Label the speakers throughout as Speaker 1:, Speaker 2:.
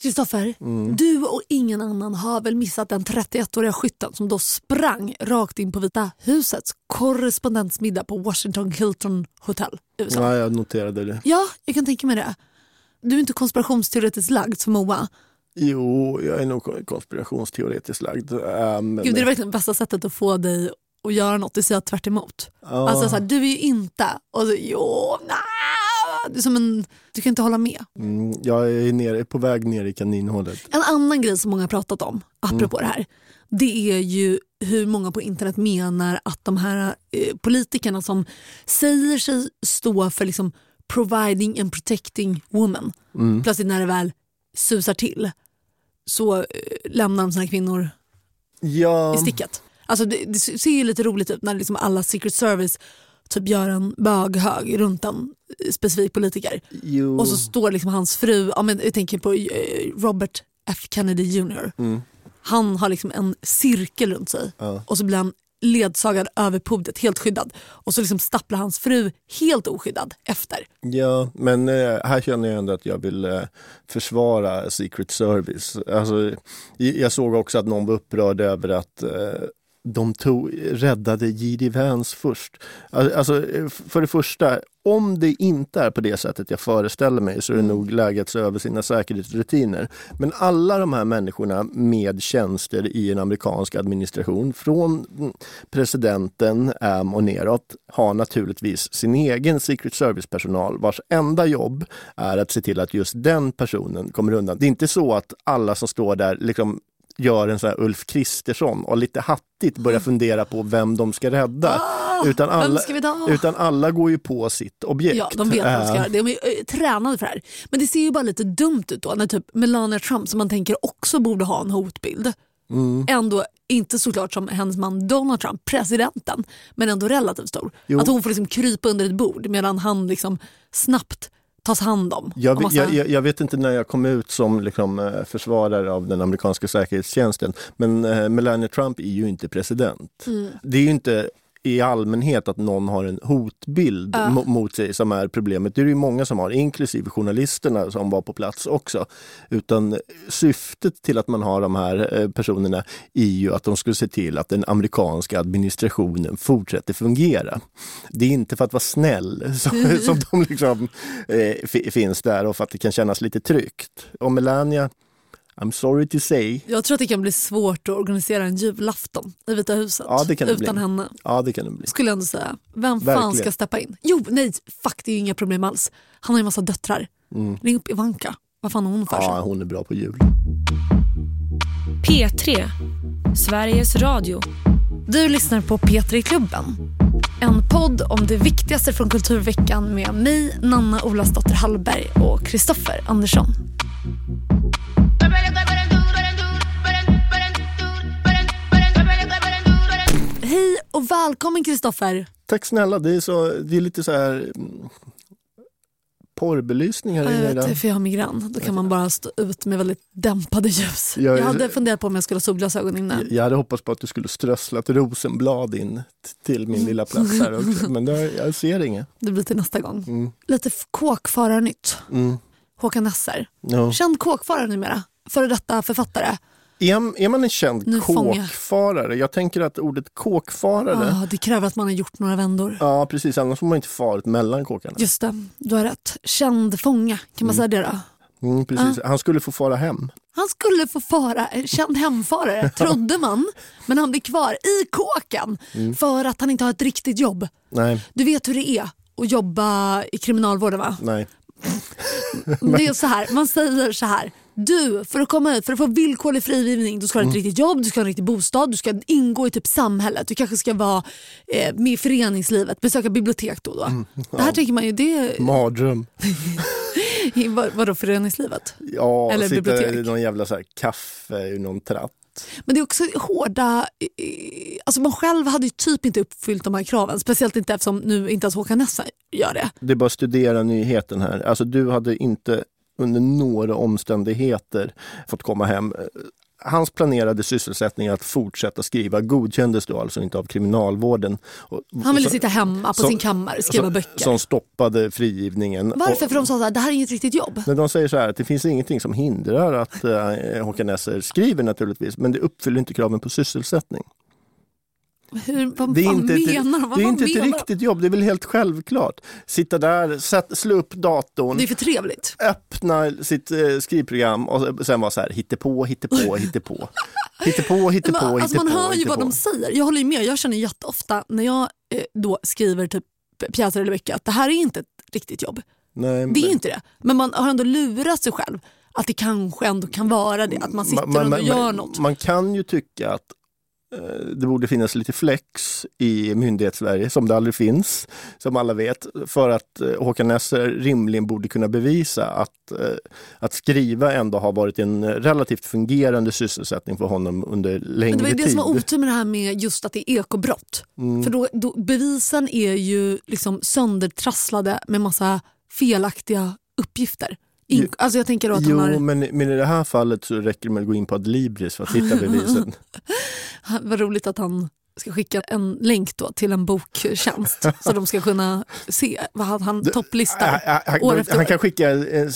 Speaker 1: Kristoffer, du och ingen annan har väl missat den 31-åriga skytten som då sprang rakt in på Vita husets korrespondentsmiddag på Washington Hilton Hotel i USA.
Speaker 2: Ja, jag noterade det.
Speaker 1: Ja, jag kan tänka mig det. Du är inte konspirationsteoretiskt lagd som Moa.
Speaker 2: Jo, jag är nog konspirationsteoretiskt lagd.
Speaker 1: Gud, det är verkligen bästa sättet att få dig att göra något. Det säger jag tvärt emot. Alltså så här, du är ju inte. Och så, det är som du kan inte hålla med.
Speaker 2: Jag är på väg ner i kaninhålet.
Speaker 1: En annan grej som många har pratat om, apropå det här, det är ju hur många på internet menar att de här politikerna som säger sig stå för liksom providing and protecting women, plötsligt när det väl susar till så lämnar de såna här kvinnor i sticket. Alltså det ser ju lite roligt ut när liksom alla Secret Service typ gör en böghög runt en specifik politiker.
Speaker 2: Jo.
Speaker 1: Och så står liksom hans fru, jag tänker på Robert F. Kennedy Jr. Han har liksom en cirkel runt sig och så blir han ledsagad över podiet, helt skyddad. Och så liksom stapplar hans fru helt oskyddad efter.
Speaker 2: Ja, men här känner jag ändå att jag vill försvara Secret Service. Alltså, jag såg också att någon var upprörd över att de räddade J.D. Vance först. Alltså, för det första, om det inte är på det sättet jag föreställer mig så är det nog läge att se över sina säkerhetsrutiner. Men alla de här människorna med tjänster i en amerikansk administration, från presidenten och neråt, har naturligtvis sin egen Secret Service-personal vars enda jobb är att se till att just den personen kommer undan. Det är inte så att alla som står där liksom gör en sån här Ulf Kristersson och lite hattigt börjar fundera på vem de ska rädda. Utan alla går ju på sitt objekt.
Speaker 1: Ja, de vet vad de ska göra. De är tränade för det här. Men det ser ju bara lite dumt ut då när typ Melania Trump, som man tänker också borde ha en hotbild. Ändå inte såklart som hennes man Donald Trump, presidenten, men ändå relativt stor. Jo. Att hon får liksom krypa under ett bord medan han liksom snabbt tas hand om.
Speaker 2: Jag vet inte när jag kom ut som liksom försvarare av den amerikanska säkerhetstjänsten, men Melania Trump är ju inte president. Det är ju inte i allmänhet att någon har en hotbild mot sig som är problemet. Det är ju många som har, inklusive journalisterna som var på plats också. Utan syftet till att man har de här personerna är ju att de skulle se till att den amerikanska administrationen fortsätter fungera. Det är inte för att vara snäll som de liksom finns där och för att det kan kännas lite tryggt. Och Melania, I'm sorry to say.
Speaker 1: Jag tror att det kan bli svårt att organisera en julafton i Vita huset utan henne.
Speaker 2: Ja, det kan det bli.
Speaker 1: Skulle jag ändå säga. Vem fan ska steppa in? Jo, nej, det är ju inga problem alls. Han har ju en massa döttrar. Ring upp Ivanka. Vad fan har hon för sig?
Speaker 2: Ja, hon är bra på jul.
Speaker 3: P3, Sveriges Radio.
Speaker 1: Du lyssnar på P3-klubben. En podd om det viktigaste från kulturveckan med mig, Nanna Olasdotter Hallberg och Kristoffer Andersson. Hej och välkommen Kristoffer.
Speaker 2: Tack snälla, det är lite så här porrbelysning här inne.
Speaker 1: Jag vet, för jag har migrän. Då kan man bara stå ut med väldigt dämpade ljus. Jag hade funderat på om jag skulle ha solglasögon inne.
Speaker 2: Jag hade hoppats på att du skulle strössla ett rosenblad in till min lilla plats här också. Men jag ser inget.
Speaker 1: Det blir till nästa gång. Lite kåkfararnytt. Håkan Nesser. Känd kåkfarare numera. Före detta författare.
Speaker 2: Är man en känd kåkfarare? Jag tänker att ordet kåkfarare...
Speaker 1: det kräver att man har gjort några vändor.
Speaker 2: Ja, precis. Annars får man inte farit mellan kåkarna.
Speaker 1: Just det, du har rätt. Känd fånga, kan man säga det då?
Speaker 2: Precis. Han skulle få fara hem.
Speaker 1: Han skulle få fara, känd hemfarare, trodde man. Men han blir kvar i kåken för att han inte har ett riktigt jobb.
Speaker 2: Nej.
Speaker 1: Du vet hur det är att jobba i kriminalvården, va?
Speaker 2: Nej.
Speaker 1: Det är så här, man säger så här: du, för att komma ut, för att få villkorlig frigivning, du ska ha ett riktigt jobb, du ska ha en riktig bostad, du ska ingå i typ samhället, du kanske ska vara med i föreningslivet, besöka bibliotek då. Det här tänker man ju, det är...
Speaker 2: Mardröm.
Speaker 1: Vadå, föreningslivet?
Speaker 2: Ja,
Speaker 1: eller
Speaker 2: sitta
Speaker 1: bibliotek?
Speaker 2: I någon jävla så här kaffe i någon tratt.
Speaker 1: Men det är också hårda... Alltså man själv hade ju typ inte uppfyllt de här kraven. Speciellt inte eftersom nu inte ens Håkan Nesser gör det.
Speaker 2: Det är bara att studera nyheten här. Alltså du hade inte under några omständigheter fått komma hem. hans planerade sysselsättning att fortsätta skriva godkändes då alltså inte av kriminalvården.
Speaker 1: Han ville sitta hemma på sin kammare och skriva böcker.
Speaker 2: Som stoppade frigivningen.
Speaker 1: Varför? För de sa så här, det här är inget riktigt jobb.
Speaker 2: Men de säger så här att det finns ingenting som hindrar att Håkan Nesser skriver naturligtvis, men det uppfyller inte kraven på sysselsättning.
Speaker 1: Vad
Speaker 2: det är inte
Speaker 1: menar
Speaker 2: ett riktigt jobb, det är väl helt självklart. Sitta där, slå upp datorn.
Speaker 1: Det är för trevligt.
Speaker 2: Öppna sitt skrivprogram och sen vara så här, hittepå.
Speaker 1: Man hör ju vad de säger. Jag håller ju med, jag känner jätteofta när jag då skriver typ pjäser eller böcker att det här är inte ett riktigt jobb.
Speaker 2: Nej,
Speaker 1: det är inte det. Men man har ändå lurat sig själv att det kanske ändå kan vara det. Att man sitter och gör något.
Speaker 2: Man kan ju tycka att det borde finnas lite flex i myndighetssverige som det aldrig finns, som alla vet, för att Håkan Nesser rimligen borde kunna bevisa att skriva ändå har varit en relativt fungerande sysselsättning för honom under längre tid.
Speaker 1: Det var ju det som var otur med det här med just att det är ekobrott. För då bevisen är ju liksom söndertrasslade med massa felaktiga uppgifter. Alltså jag tänker då att han har...
Speaker 2: men i det här fallet så räcker det med att gå in på Adlibris för att hitta bevisen.
Speaker 1: Vad roligt att han ska skicka en länk då till en boktjänst så de ska kunna se vad han topplistar år efter år.
Speaker 2: Han kan skicka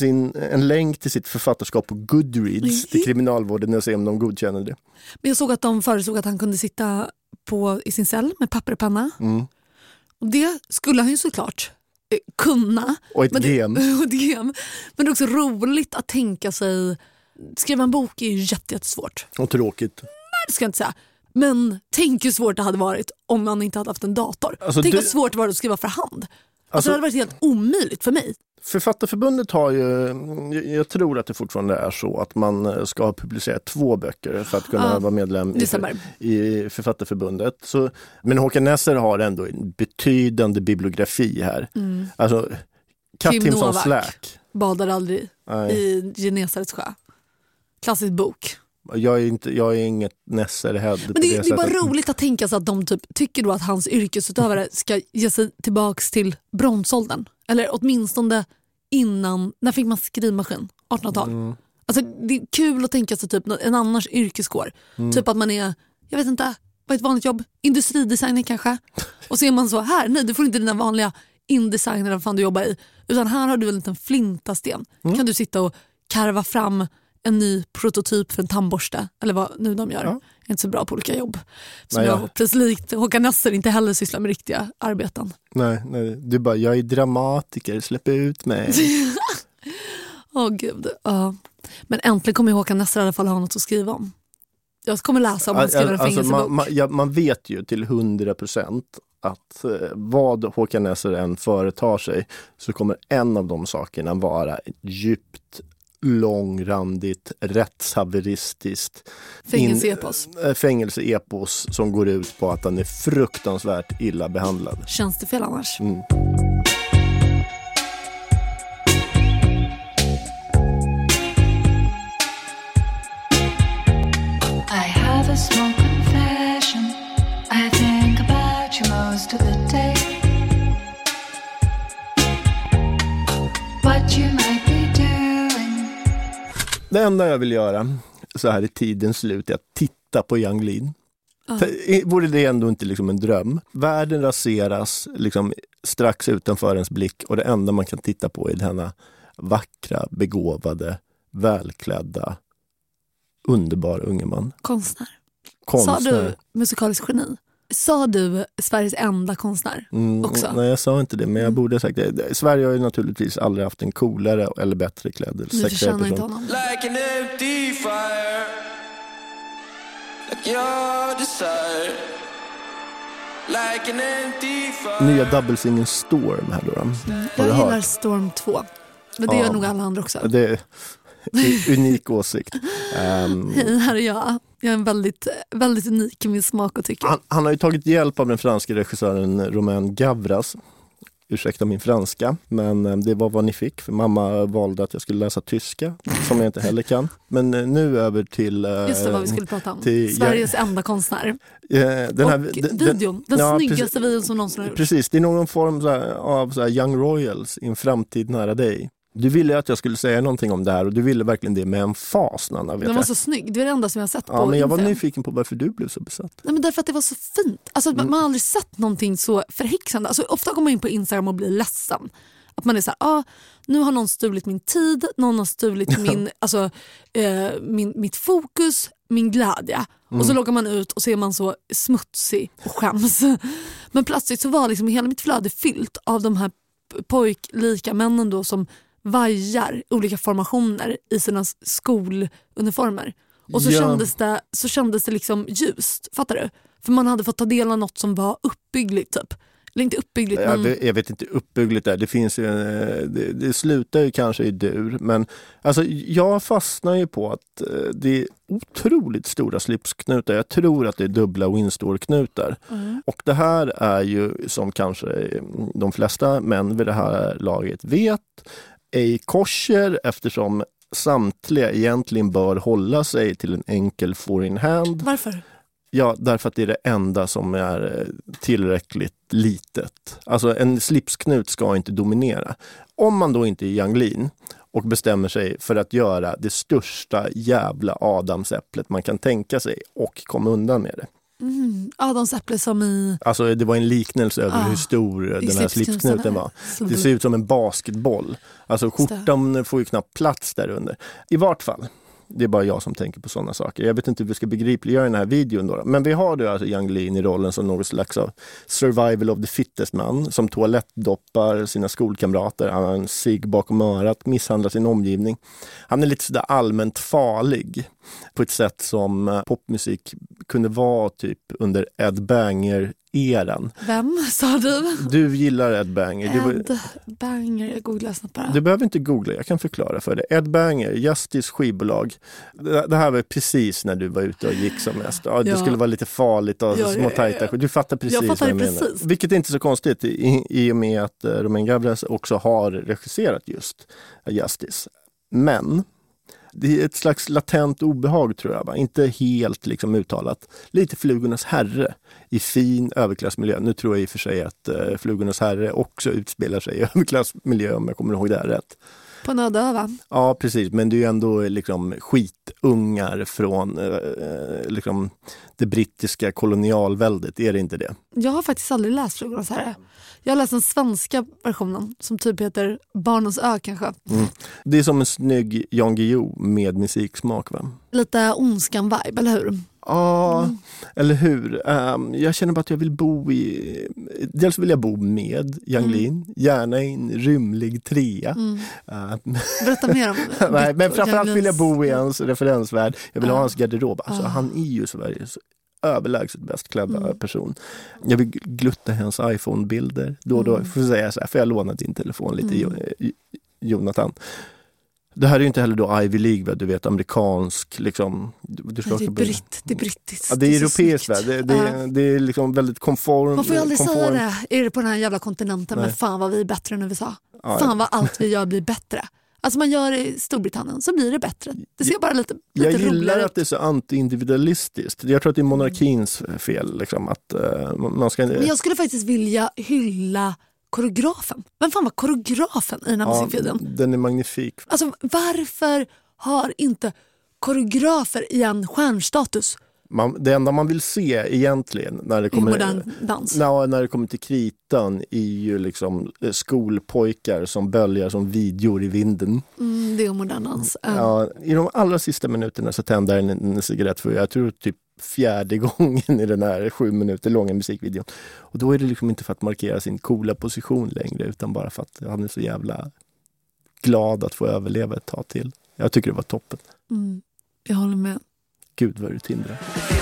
Speaker 2: en länk till sitt författarskap på Goodreads till kriminalvården och se om de godkänner det.
Speaker 1: Men jag såg att de föreslog att han kunde sitta i sin cell med papper och penna. Och det skulle han ju såklart kunna.
Speaker 2: Och ett gem.
Speaker 1: Men det är också roligt att tänka sig, skriva en bok är ju jättesvårt.
Speaker 2: Och tråkigt.
Speaker 1: Nej, det ska jag inte säga. Men tänk hur svårt det hade varit om man inte hade haft en dator.
Speaker 2: Alltså
Speaker 1: tänk hur svårt det var att skriva för hand. Alltså det hade varit helt omöjligt för mig.
Speaker 2: Författarförbundet har ju, jag tror att det fortfarande är så att man ska ha publicerat 2 böcker för att kunna vara medlem i Författarförbundet. Så, men Håkan Nesser har ändå en betydande bibliografi här. Alltså, Kattimson Släck.
Speaker 1: Badar aldrig i Genesarets sjö. Klassisk bok.
Speaker 2: Jag är inget Nesser-head.
Speaker 1: Men det är bara roligt att tänka sig att de tycker då att hans yrkesutövare ska ge sig tillbaks till bronsåldern. Eller åtminstone innan, när fick man skrivmaskin? 1800-tal. Alltså det är kul att tänka sig typ en annars yrkeskår. Typ att man är, jag vet inte, vad är ett vanligt jobb? Industridesigner kanske. Och så är man så här, nej du får inte dina vanliga indesigner vad fan du jobbar i. Utan här har du en liten flintasten. Kan du sitta och karva fram en ny prototyp för en tandborste eller vad nu de gör. Jag är inte så bra på olika jobb. Som jag precis likt Håkan Nesser inte heller sysslar med riktiga arbeten.
Speaker 2: Nej, du bara, jag är dramatiker, släpp ut mig.
Speaker 1: Gud. Men äntligen kommer Håkan Nesser i alla fall ha något att skriva om. Jag kommer läsa om han skriver en fängelsebok.
Speaker 2: Man vet ju till 100% att vad Håkan Nesser än företar sig så kommer en av de sakerna vara ett djupt långrandigt, rättshaveristiskt fängelseepos som går ut på att han är fruktansvärt illa behandlad.
Speaker 1: Känns det fel annars?
Speaker 4: I have a small confession. I think about you most of the day. What you might be doing.
Speaker 2: Det enda jag vill göra så här i tidens slut är att titta på Yung Lean. Vore det ändå inte liksom en dröm? Världen raseras liksom strax utanför ens blick och det enda man kan titta på är denna vackra, begåvade, välklädda, underbar unge man.
Speaker 1: Konstnär. Sa du musikalisk geni? Sa du Sveriges enda konstnär också?
Speaker 2: Nej, jag sa inte det, men jag borde sagt det. Sverige har ju naturligtvis aldrig haft en coolare eller bättre klädd.
Speaker 1: Du förtjänar inte honom.
Speaker 5: Like an empty fire, like your desire, like an empty fire.
Speaker 2: Nya dubbelsingeln Storm här då.
Speaker 1: Jag gillar Storm 2. Men det gör nog alla andra också.
Speaker 2: Det är unik åsikt.
Speaker 1: Hej, här är jag. Jag är en väldigt, väldigt unik i min smak och tycke.
Speaker 2: Han har ju tagit hjälp av den franska regissören Romain Gavras. Ursäkta min franska, men det var vad ni fick. För mamma valde att jag skulle läsa tyska, som jag inte heller kan. Men nu över till...
Speaker 1: Just det, vad vi skulle prata om. Sveriges enda konstnär.
Speaker 2: Videon,
Speaker 1: den snyggaste videon som någonsin har gjorts.
Speaker 2: Precis, det är någon form av så här Young Royals i en framtid nära dig. Du ville att jag skulle säga någonting om det här och du ville verkligen det med en fas, Nanna.
Speaker 1: Den var så snygg, det är det enda som jag har sett på.
Speaker 2: Ja, men jag var
Speaker 1: Instagram.
Speaker 2: nyfiken på varför du blev så besatt.
Speaker 1: Nej, men därför att det var så fint. Alltså, man har aldrig sett någonting så förhäxande. Alltså, ofta går man in på Instagram och blir ledsen. Att man är så här, nu har någon stulit min tid, någon har stulit mitt fokus, min glädje. Och så loggar man ut och så är man så smutsig och skäms. Men plötsligt så var liksom hela mitt flöde fyllt av de här pojklika männen då som vajar olika formationer i sina skoluniformer. Och så kändes det liksom ljust, fattar du? För man hade fått ta del av något som var uppbyggligt typ. Eller inte uppbyggligt, men...
Speaker 2: Jag vet inte uppbyggligt där. Det finns ju, det slutar ju kanske i dur. Men alltså, jag fastnar ju på att det är otroligt stora slipsknutar. Jag tror att det är dubbla Windsor-knutar. Och det här är ju, som kanske de flesta män vid det här laget vet, ej kosher, eftersom samtliga egentligen bör hålla sig till en enkel four-in hand.
Speaker 1: Varför?
Speaker 2: Ja, därför att det är det enda som är tillräckligt litet. Alltså en slipsknut ska inte dominera. Om man då inte är Yang Lean och bestämmer sig för att göra det största jävla adamsäpplet man kan tänka sig och komma undan med det.
Speaker 1: Adamsäpple som i...
Speaker 2: Alltså det var en liknelse över hur stor den här slipsknuten var. Det ser ut som en basketboll. Alltså skjortan får ju knappt plats där under. I vart fall. Det är bara jag som tänker på sådana saker. Jag vet inte hur vi ska begripliggöra den här videon då. Men vi har då alltså Yang Lean i rollen som något slags av survival of the fittest man. Som toalettdoppar sina skolkamrater. Han har en cigg bakom örat, misshandlar sin omgivning. Han är lite sådär allmänt farlig. På ett sätt som popmusik kunde vara typ under Ed Banger-eran.
Speaker 1: Vem sa du?
Speaker 2: Du gillar Ed Banger.
Speaker 1: Ed Banger, jag googlar snabbt bara.
Speaker 2: Du behöver inte googla, jag kan förklara för dig. Ed Banger, Justice skivbolag. Det här var precis när du var ute och gick som mest. Ja, det skulle vara lite farligt och små tajta. Du fattar precis vad jag menar. Vilket är inte så konstigt i och med att Romain Gavras också har regisserat just Justice. Men det är ett slags latent obehag, tror jag. Va? Inte helt liksom uttalat. Lite Flugornas herre i fin överklassmiljö. Nu tror jag i och för sig att Flugornas herre också utspelar sig i överklassmiljö, om jag kommer ihåg det här rätt.
Speaker 1: På Nödö, va?
Speaker 2: Ja, precis. Men det är ju ändå liksom skitungar från liksom det brittiska kolonialväldet. Är det inte det?
Speaker 1: Jag har faktiskt aldrig läst Flugornas herre. Jag har läst den svenska versionen som typ heter Barnens ö kanske.
Speaker 2: Det är som en snygg Jan Guillou med musiksmak, va?
Speaker 1: Lite Ondskan-vibe, eller hur?
Speaker 2: Ja, eller hur? Jag känner bara att jag vill bo dels vill jag bo med Yang Lean, gärna i en rymlig trea.
Speaker 1: Berätta mer om det.
Speaker 2: Nej, men framförallt vill jag bo i hans referensvärld. Jag vill ha hans garderob. Alltså, han är ju Sveriges överlägset bäst klädda person. Jag vill glutta hans iPhone-bilder då och då. Får säga så här, får jag låna din telefon lite, Jonathan? Det här är ju inte heller då Ivy League, du vet, amerikansk liksom. Du ska
Speaker 1: det är brittiskt.
Speaker 2: Ja, det är europeiskt, det är liksom väldigt konform.
Speaker 1: Man får ju aldrig säga det. Är det på den här jävla kontinenten? Men fan vad vi är bättre än USA. Fan vad allt vi gör blir bättre. Alltså man gör det i Storbritannien så blir det bättre. Det ser bara lite
Speaker 2: jag gillar
Speaker 1: roligare
Speaker 2: att det är så anti-individualistiskt. Jag tror att det är monarkins fel liksom, att man ska...
Speaker 1: Men jag skulle faktiskt vilja hylla koreografen. Vem fan var koreografen i den här musikvideon?
Speaker 2: Den är magnifik.
Speaker 1: Alltså varför har inte koreografer i en stjärnstatus?
Speaker 2: Det enda man vill se egentligen när det kommer,
Speaker 1: modern dans.
Speaker 2: När det kommer till kritan är ju liksom skolpojkar som böljar som videor i vinden.
Speaker 1: Det är modern dans.
Speaker 2: Ja, i de allra sista minuterna så tänder en cigarett för jag tror typ 4:e gången i den här 7 minuter långa musikvideon. Och då är det liksom inte för att markera sin coola position längre utan bara för att han är så jävla glad att få överleva ett tag till. Jag tycker det var toppen.
Speaker 1: Jag håller med.
Speaker 2: Gud vad du tindrar.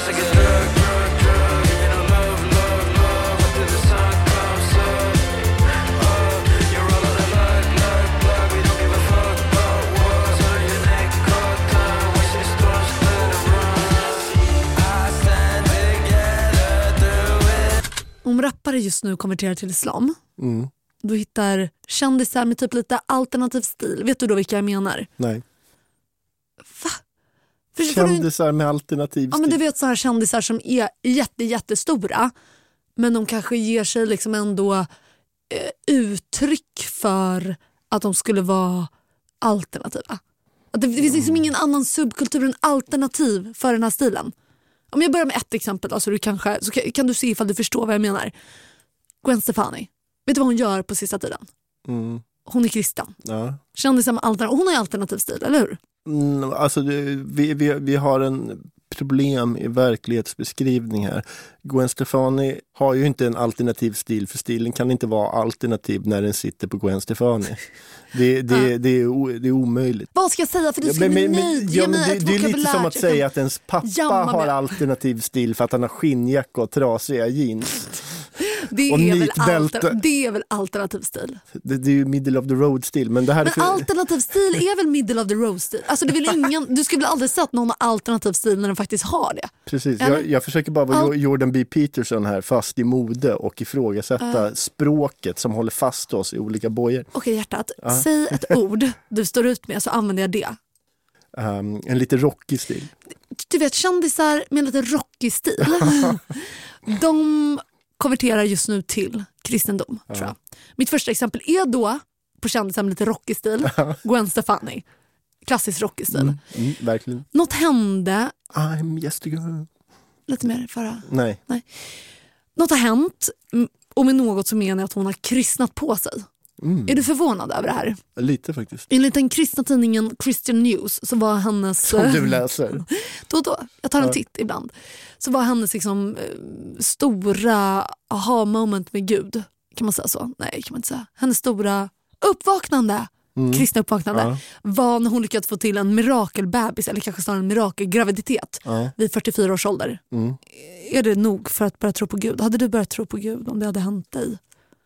Speaker 1: Om rappare just nu konverterar till islam, då hittar kändisar med typ lite alternativ stil. Vet du då vilka jag menar?
Speaker 2: Nej.
Speaker 1: Va?
Speaker 2: Kändisar med alternativ stil?
Speaker 1: Ja, men du vet sådana här kändisar som är jättestora, men de kanske ger sig liksom ändå uttryck för att de skulle vara alternativa. Att det finns liksom ingen annan subkultur än alternativ för den här stilen. Om jag börjar med ett exempel då, så kan du se ifall du förstår vad jag menar. Gwen Stefani. Vet du vad hon gör på sista tiden? Hon är kristen.
Speaker 2: Ja.
Speaker 1: Kändisar med alternativ. Hon har ju alternativ stil, eller hur?
Speaker 2: Alltså vi har en problem i verklighetsbeskrivning här. Gwen Stefani har ju inte en alternativ stil, för stilen kan inte vara alternativ när den sitter på Gwen Stefani. Det är omöjligt.
Speaker 1: Vad ska jag säga för du ska bli nöjd?
Speaker 2: Det är lite som att säga att ens pappa har alternativ stil för att han har skinnjacka och trasiga jeans.
Speaker 1: Det är väl alternativ stil.
Speaker 2: Det är ju middle of the road stil. Men
Speaker 1: alternativ stil är väl middle of the road stil. Alltså det är väl ingen, du skulle väl aldrig säga att någon har alternativ stil när den faktiskt har det.
Speaker 2: Precis, jag försöker bara vara Jordan B. Peterson här, fast i mode och ifrågasätta språket som håller fast oss i olika bojor.
Speaker 1: Okej, hjärtat, säg ett ord du står ut med så använder jag det.
Speaker 2: En lite rockig stil.
Speaker 1: Du vet, kändisar med en lite rockig stil. De konverterar just nu till kristendom, tror jag. Mitt första exempel är då på kändisar med lite rockig stil. Gwen Stefani. Klassisk rockig stil.
Speaker 2: Verkligen.
Speaker 1: Något hände.
Speaker 2: I'm just a girl.
Speaker 1: Lite mer förra.
Speaker 2: Nej.
Speaker 1: Något har hänt, och med något som menar att hon har kristnat på sig. Är du förvånad över det här?
Speaker 2: Lite faktiskt.
Speaker 1: Enligt den kristna tidningen Christian News så var hennes...
Speaker 2: Som du läser.
Speaker 1: Då. Jag tar en titt ibland. Så var hennes liksom stora aha-moment med Gud. Kan man säga så? Nej, kan man inte säga. Hennes stora uppvaknande, kristna uppvaknande, var när hon lyckades få till en mirakelbebis, eller kanske snarare en mirakelgraviditet vid 44 års ålder. Är det nog för att börja tro på Gud? Hade du börjat tro på Gud om det hade hänt dig?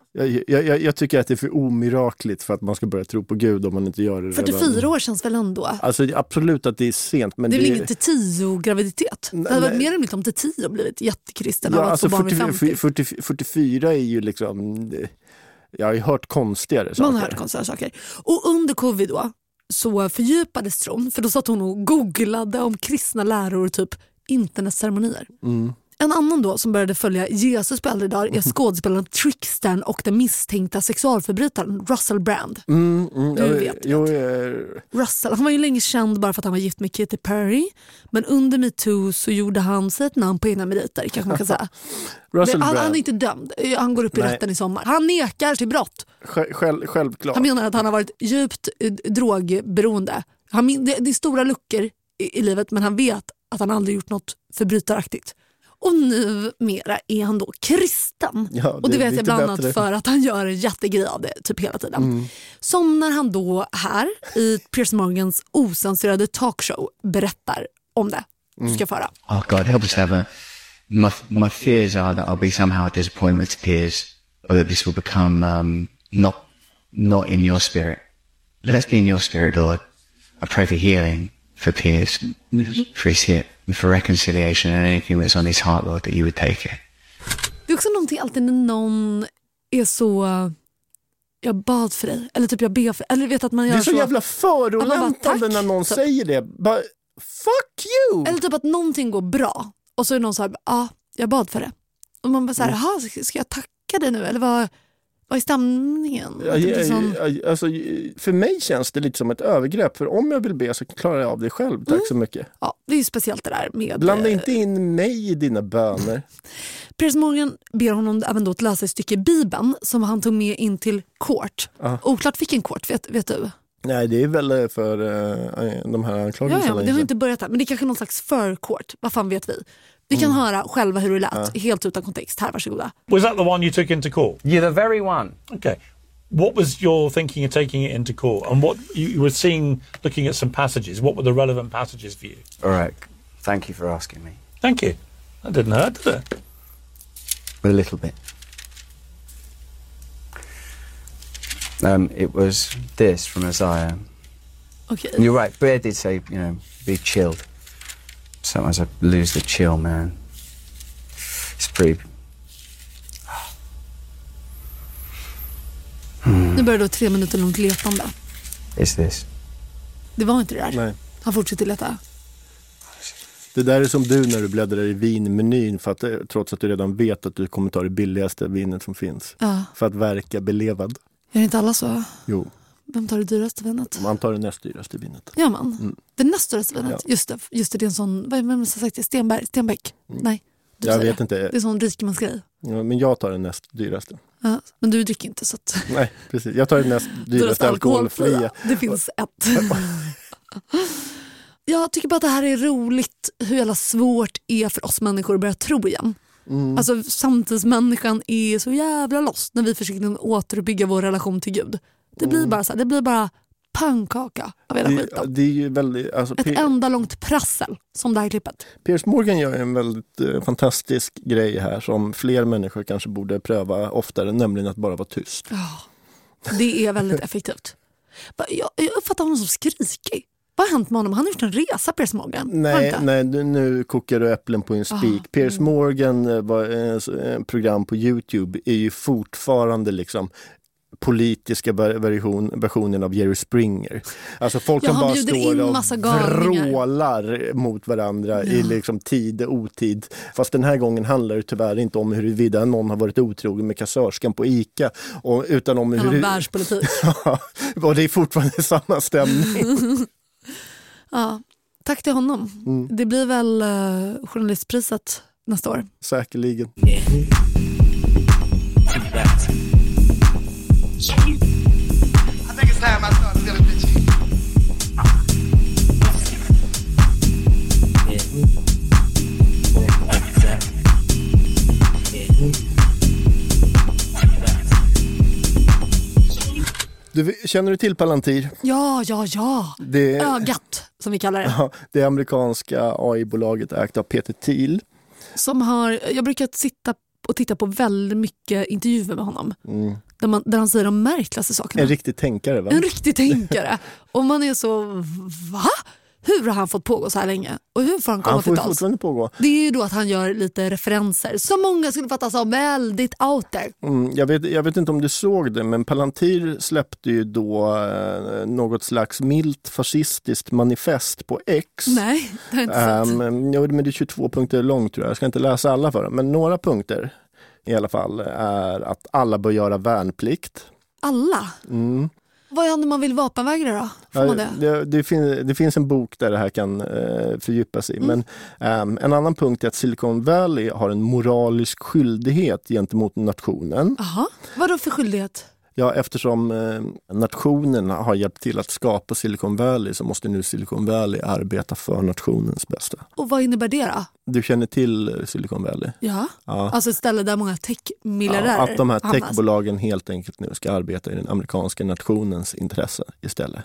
Speaker 2: Jag tycker att det är för omirakligt för att man ska börja tro på Gud om man inte gör det
Speaker 1: 44
Speaker 2: redan.
Speaker 1: år känns väl ändå?
Speaker 2: Alltså absolut att det är sent. Men
Speaker 1: det är väl ingen till 10 graviditet? Det hade varit mer än om till 10 blivit jättekristen av att få barn vid 50. 44 är ju liksom... Jag har ju hört konstigare saker. Man har hört konstigare saker. Och under covid då så fördjupades tron, för då satt hon och googlade om kristna läror, typ internetceremonier. En annan då som började följa Jesus på äldre dagar är skådespelaren Trickstern och den misstänkta sexualförbrytaren Russell Brand. Du vet. Russell, han var ju länge känd bara för att han var gift med Katy Perry, men under MeToo så gjorde han sig ett namn på egna meriter, kanske man kan säga. Han är inte dömd. Han går upp i rätten i sommar. Han nekar till brott.
Speaker 2: Självklart.
Speaker 1: Han menar att han har varit djupt drogberoende. Det är stora luckor i livet, men han vet att han aldrig gjort något förbrytaraktigt. Och nu mera är han då kristen. Och det vet jag bland annat för att han gör en jättegrej av det typ hela tiden. Som när han då här i Piers Morgans osensurerade talkshow berättar om det. Du ska föra.
Speaker 6: Oh God, help us have my fears are that I'll be somehow a disappointment to Piers, or that this will become not in your spirit. Let's be in your spirit, Lord. I pray for healing for Piers, for his hip, for reconciliation and anything that's on his heart, Lord, that you would take it.
Speaker 1: Det är också någonting alltid när någon är så... Jag bad för dig. Eller typ jag ber för dig. Eller vet att man gör
Speaker 2: det är så jävla förolämpande när någon
Speaker 1: typ.
Speaker 2: säger det. Bara, fuck you!
Speaker 1: Eller typ att någonting går bra. Och så är någon så här, jag bad för det. Och man bara så här, ska jag tacka dig nu? Eller vad är stämningen?
Speaker 2: Alltså, för mig känns det lite som ett övergrepp. För om jag vill be så klarar jag av det själv. Tack så mycket.
Speaker 1: Ja, det är ju speciellt det där med...
Speaker 2: Blanda inte in mig i dina böner.
Speaker 1: Piers Morgan ber honom även då att läsa ett stycke i Bibeln som han tog med in till court. Oklart vilken court, vet du?
Speaker 2: Nej, det är väl för de här anklagelserna.
Speaker 1: Ja, det har inte börjat här. Men det är kanske någon slags förcourt. Vad fan vet vi? Vi kan höra själva hur det lät, helt utan kontext. Här, varsågoda.
Speaker 7: Was that the one you took into court?
Speaker 8: Yeah, the very one.
Speaker 7: Okay. What was your thinking of taking it into court? And what you were seeing, looking at some passages, what were the relevant passages for you?
Speaker 8: All right. Thank you for asking me.
Speaker 7: Thank you. That didn't hurt, did it?
Speaker 8: A little bit. It was this from Isaiah.
Speaker 1: Okay.
Speaker 8: And you're right. Bear did say, be chilled. Sometimes I lose the chill, man. It's pretty...
Speaker 1: Nu börjar då 3 minuter långt letande.
Speaker 8: Is this?
Speaker 1: Det var inte det där.
Speaker 2: Nej.
Speaker 1: Han fortsätter leta.
Speaker 2: Det där är som du när du bläddrar i vinmenyn för att, trots att du redan vet att du kommer ta det billigaste vinet som finns.
Speaker 1: Ja.
Speaker 2: För att verka belevad.
Speaker 1: Är inte alla så?
Speaker 2: Jo.
Speaker 1: Vem tar det dyraste vinet?
Speaker 2: Man tar det näst dyraste vinet.
Speaker 1: Ja, man. Det näst dyraste vinet. Ja. Just det, det är en sån, vem har sagt det? Stenbeck? Nej.
Speaker 2: Jag vet inte.
Speaker 1: Det är en sån rikemansgrej.
Speaker 2: Ja, men jag tar det näst dyraste.
Speaker 1: Ja, men du dricker inte så att...
Speaker 2: Nej, precis. Jag tar det näst dyraste alkoholfria.
Speaker 1: Det finns ett. Jag tycker bara att det här är roligt hur jävla svårt är för oss människor att börja tro igen. Alltså samtidsmänniskan är så jävla lost när vi försöker återuppbygga vår relation till Gud. Det blir bara så här, det blir bara pannkaka av hela skiten.
Speaker 2: Det är ju väldigt, alltså,
Speaker 1: ett enda långt prassel som det här klippet.
Speaker 2: Piers Morgan gör en väldigt fantastisk grej här som fler människor kanske borde pröva oftare, nämligen att bara vara tyst.
Speaker 1: Det är väldigt effektivt. Jag uppfattar honom som skrikig. Vad har hänt med honom? Han har gjort en resa, Piers Morgan.
Speaker 2: Nej, nu kokar du äpplen på en spik. Piers Morgan var ett program på YouTube är ju fortfarande liksom politiska versionen av Jerry Springer. Alltså folk kan bara stå och vrålar mot varandra i liksom tid och otid. Fast den här gången handlar det tyvärr inte om huruvida någon har varit otrogen med kassörskan på ICA utan om hur
Speaker 1: världspolitik.
Speaker 2: Och det är fortfarande samma stämning.
Speaker 1: Ja, tack till honom. Det blir väl journalistpriset nästa år.
Speaker 2: Säkerligen. Känner du till Palantir?
Speaker 1: Ja. Det ögat, som vi kallar det.
Speaker 2: Ja, det amerikanska AI-bolaget ägt av Peter Thiel.
Speaker 1: Jag brukar titta på väldigt mycket intervjuer med honom. Där han säger de märkligaste sakerna.
Speaker 2: En riktig tänkare, va?
Speaker 1: En riktig tänkare. Och man är så, va? Hur har han fått pågå så här länge? Och hur får han komma till tals?
Speaker 2: Han får fortfarande pågå.
Speaker 1: Det är ju då att han gör lite referenser som många skulle fatta som väldigt out there.
Speaker 2: Jag vet inte om du såg det, men Palantir släppte ju då något slags milt fascistiskt manifest på X.
Speaker 1: Nej, det har jag inte sett.
Speaker 2: Men det är 22 punkter långt, tror jag. Jag ska inte läsa alla för dem, men några punkter i alla fall är att alla bör göra värnplikt.
Speaker 1: Alla? Vad är det man vill vapenvägra då? Får man
Speaker 2: det finns en bok där det här kan fördjupa sig. Men en annan punkt är att Silicon Valley har en moralisk skyldighet gentemot nationen.
Speaker 1: Aha. Vad då för skyldighet?
Speaker 2: Ja, eftersom nationen har hjälpt till att skapa Silicon Valley så måste nu Silicon Valley arbeta för nationens bästa.
Speaker 1: Och vad innebär det då?
Speaker 2: Du känner till Silicon Valley?
Speaker 1: Ja. Alltså ett ställe där många tech-miljardärer
Speaker 2: att de här techbolagen helt enkelt nu ska arbeta i den amerikanska nationens intresse istället.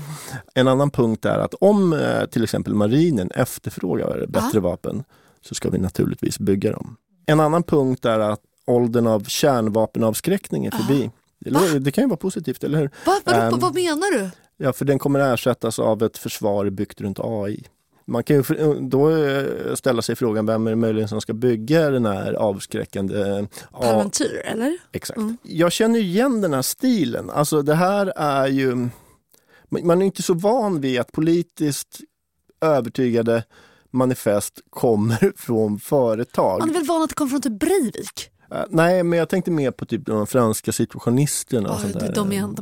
Speaker 2: En annan punkt är att om till exempel marinen efterfrågar bättre vapen så ska vi naturligtvis bygga dem. En annan punkt är att åldern av kärnvapenavskräckning är förbi. Det kan ju vara positivt, eller hur?
Speaker 1: Vad menar du?
Speaker 2: Ja, för den kommer ersättas av ett försvar byggt runt AI. Man kan ju då ställa sig frågan, vem är det möjligen som ska bygga den här avskräckande...
Speaker 1: Palantir, eller?
Speaker 2: Exakt. Jag känner igen den här stilen. Alltså det här är ju... Man är inte så van vid att politiskt övertygade manifest kommer från företag.
Speaker 1: Man är väl van att det kommer från typ Breivik?
Speaker 2: Nej, men jag tänkte mer på typ de franska situationisterna. Och sånt där.
Speaker 1: De igen.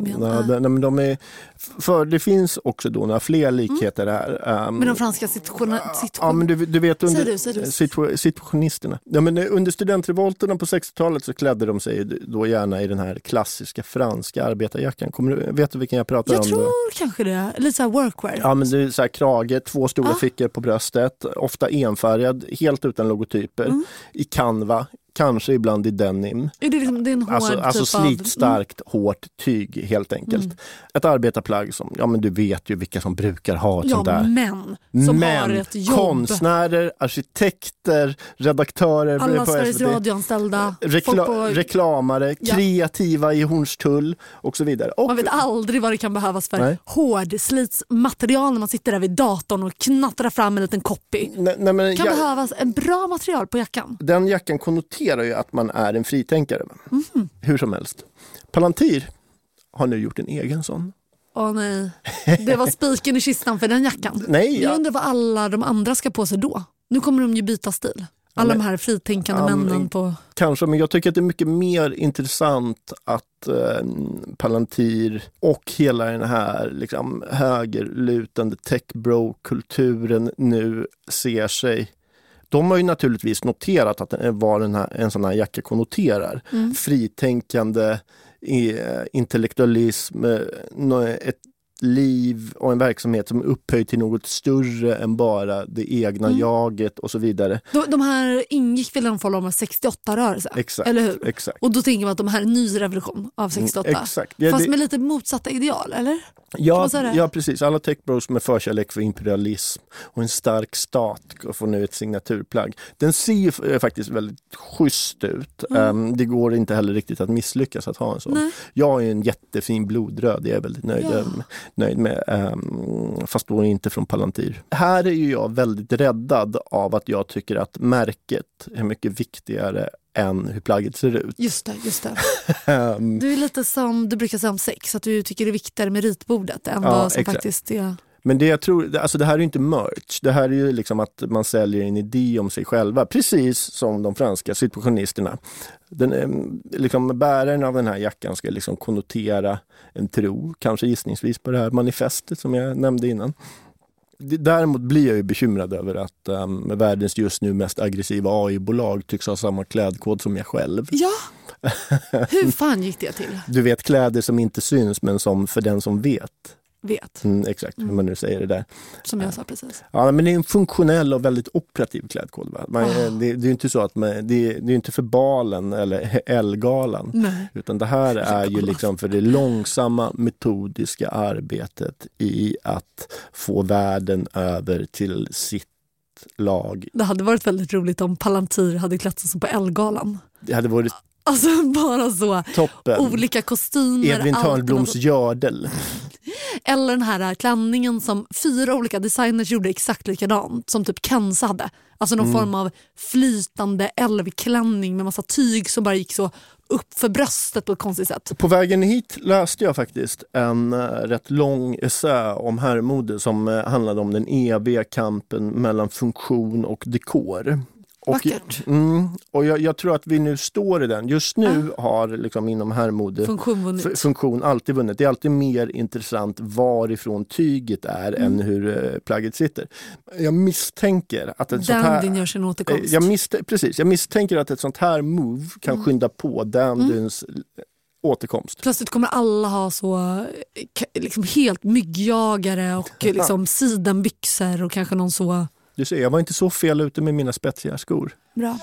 Speaker 2: Men det finns också då några fler likheter här.
Speaker 1: Men de franska
Speaker 2: Ja, men du vet
Speaker 1: under
Speaker 2: situationisterna. Ja, men under studentrevolterna på 60-talet så klädde de sig då gärna i den här klassiska franska arbetarjackan. Vet du vilken jag pratar om?
Speaker 1: Jag tror kanske det. Lite så här workwear.
Speaker 2: Ja, men det är så här krage, 2 stora fickor på bröstet, ofta enfärgad, helt utan logotyper, i Canva. Kanske ibland i denim.
Speaker 1: Det är en hård
Speaker 2: alltså slitstarkt, hårt tyg helt enkelt. Ett arbetarplagg som, ja men du vet ju vilka som brukar ha sånt där.
Speaker 1: Men har ett jobb.
Speaker 2: Konstnärer, arkitekter, redaktörer.
Speaker 1: Alla Sveriges radioanställda.
Speaker 2: Reklamare, kreativa i Hornstull och så vidare. Och,
Speaker 1: man vet aldrig vad det kan behövas för hård slitsmaterial när man sitter där vid datorn och knattrar fram en liten copy. Det kan behövas en bra material på jackan.
Speaker 2: Den jackan konnoterar ju att man är en fritänkare. Hur som helst. Palantir har nu gjort en egen sån.
Speaker 1: Nej. Det var spiken i kistan för den jackan.
Speaker 2: Nej,
Speaker 1: Jag undrar vad alla de andra ska på sig då. Nu kommer de ju byta stil. Alla de här fritänkande männen på...
Speaker 2: Kanske, men jag tycker att det är mycket mer intressant att Palantir och hela den här liksom, högerlutande tech-bro-kulturen nu ser sig. De har ju naturligtvis noterat att en sån här jacka konnoterar. Fritänkande, intellektualism, ett liv och en verksamhet som är upphöjd till något större än bara det egna jaget och så vidare.
Speaker 1: De här ingick väl i någon form av 68-rörelse?
Speaker 2: Exakt,
Speaker 1: eller hur?
Speaker 2: Exakt.
Speaker 1: Och då tänker man att de här är en ny revolution av 68.
Speaker 2: Exakt.
Speaker 1: Fast med lite motsatta ideal, eller?
Speaker 2: Ja, precis. Alla techbros med förkärlek för imperialism och en stark stat och får nu ett signaturplagg. Den ser ju faktiskt väldigt schysst ut. Det går inte heller riktigt att misslyckas att ha en sån. Nej. Jag är en jättefin blodröd, jag är väldigt nöjd med, fast då inte från Palantir. Här är ju jag väldigt räddad av att jag tycker att märket är mycket viktigare än hur plagget ser ut.
Speaker 1: Just det. Du är lite som du brukar säga om sex, att du tycker det är viktigare med ritbordet än vad som exakt. Faktiskt är...
Speaker 2: Men det jag tror, alltså det här är ju inte merch. Det här är ju liksom att man säljer en idé om sig själva. Precis som de franska situationisterna. Liksom bäraren av den här jackan ska liksom konnotera en tro. Kanske gissningsvis på det här manifestet som jag nämnde innan. Däremot blir jag ju bekymrad över att världens just nu mest aggressiva AI-bolag tycks ha samma klädkod som jag själv.
Speaker 1: Ja, hur fan gick det till?
Speaker 2: Du vet, kläder som inte syns men som för den som vet. Exakt, hur man nu säger det där.
Speaker 1: Som jag sa precis.
Speaker 2: Ja, men det är en funktionell och väldigt operativ klädkod. Va? Det är ju inte så att det är inte för balen eller Elgalan. Nej. Utan det här är ju liksom för det långsamma metodiska arbetet i att få världen över till sitt lag.
Speaker 1: Det hade varit väldigt roligt om Palantir hade klätt sig som på Elgalan.
Speaker 2: Det hade varit
Speaker 1: alltså bara så toppen. Olika kostymer.
Speaker 2: Edvin Törnbloms gördel.
Speaker 1: Eller den här klänningen som 4 olika designers gjorde exakt likadant som typ Kenza hade. Alltså någon form av flytande älvklänning med massa tyg som bara gick så upp för bröstet på ett konstigt sätt.
Speaker 2: På vägen hit läste jag faktiskt en rätt lång essä om herrmode som handlade om den eviga kampen mellan funktion och dekor.
Speaker 1: Vackert.
Speaker 2: Och jag tror att vi nu står i den. Just nu har liksom inom herrmode funktion alltid vunnit. Det är alltid mer intressant varifrån tyget är än hur plagget sitter. Jag misstänker att ett sånt här...
Speaker 1: gör sin återkomst.
Speaker 2: Jag misstänker att ett sånt här move kan skynda på Dandyns återkomst.
Speaker 1: Plötsligt kommer alla ha så liksom helt myggjagare och liksom sidenbyxor och kanske någon så...
Speaker 2: Du ser, jag var inte så fel ute med mina spetsiga skor.
Speaker 1: Bra.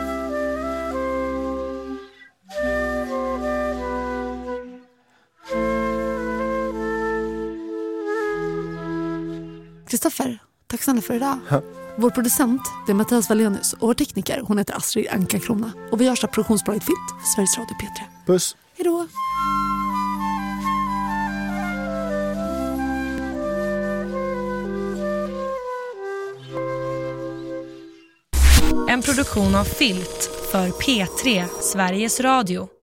Speaker 1: Kristoffer, tack snälla för idag. Vår producent, det är Mattias Wallenius, och vår tekniker, hon heter Astrid Anka-Krona. Och vi görs av produktionsbolaget Filt för Sveriges Radio P3.
Speaker 2: Puss.
Speaker 1: Hej då.
Speaker 3: En produktion av Filt för P3, Sveriges Radio.